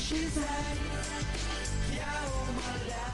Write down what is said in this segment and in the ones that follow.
исчезай, я умоляю.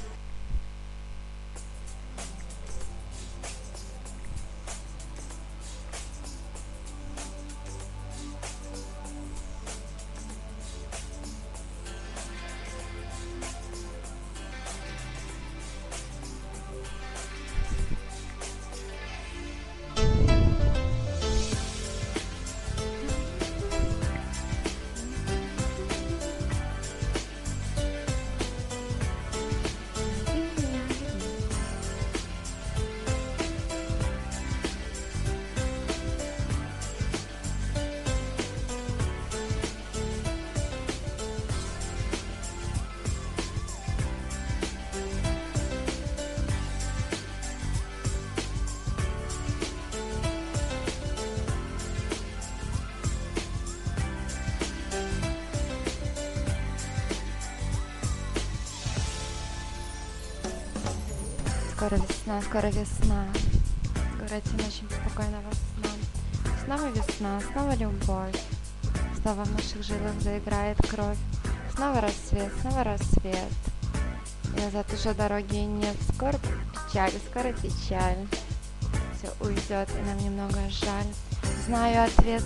Скоро весна, скоро весна. Скоро этим очень спокойного сна. Снова весна, снова любовь. Снова в наших жилах заиграет кровь. Снова рассвет. И назад уже дороги нет. Скоро скоро печаль. Все уйдет, и нам немного жаль. Знаю ответ.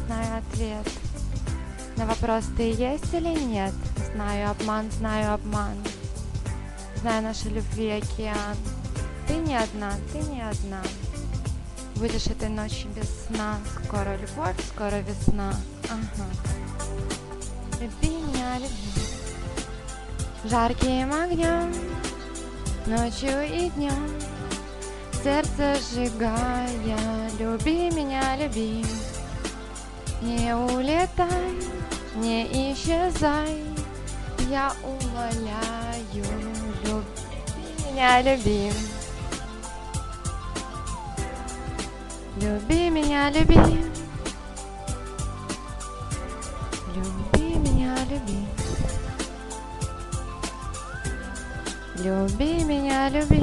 На вопрос, ты есть или нет? Знаю обман. Знаю нашей любви океан. Ты не одна. Будешь этой ночью без сна. Скоро любовь, скоро весна. Ага. Люби меня, люби. Жарким огнем, ночью и днем, сердце сжигая. Люби меня, люби. Не улетай, не исчезай. Я умоляю, люби меня, люби. Люби меня, люби. Люби меня, люби. Люби меня, люби.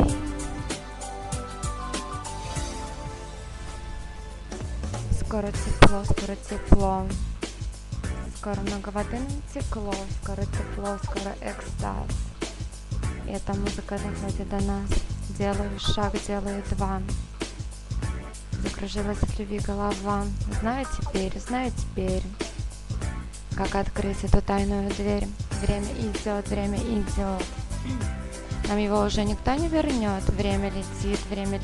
Скоро тепло. Скоро много воды натекло. Скоро тепло, скоро экстаз. И эта музыка доходит до нас. Делаю шаг, делаю два. Закружилась от любви голова. Знаю теперь, как открыть эту тайную дверь. Время идет. Нам его уже никто не вернет. Время летит.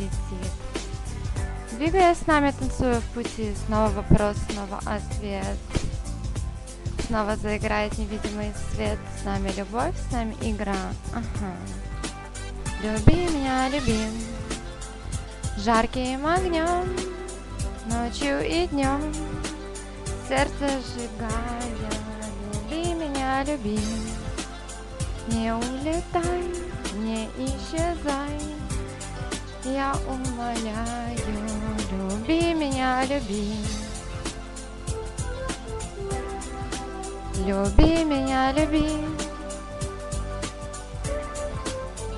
Двигаясь с нами, танцую в пути. Снова вопрос, снова ответ. Снова заиграет невидимый свет. С нами любовь, с нами игра. Ага. Люби меня, люби. Жарким огнем, ночью и днем, сердце сжигая. Люби меня, люби. Не улетай, не исчезай. Я умоляю, люби меня, люби. Люби меня, люби.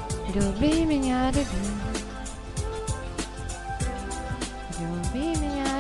Люби меня, люби. Люби меня,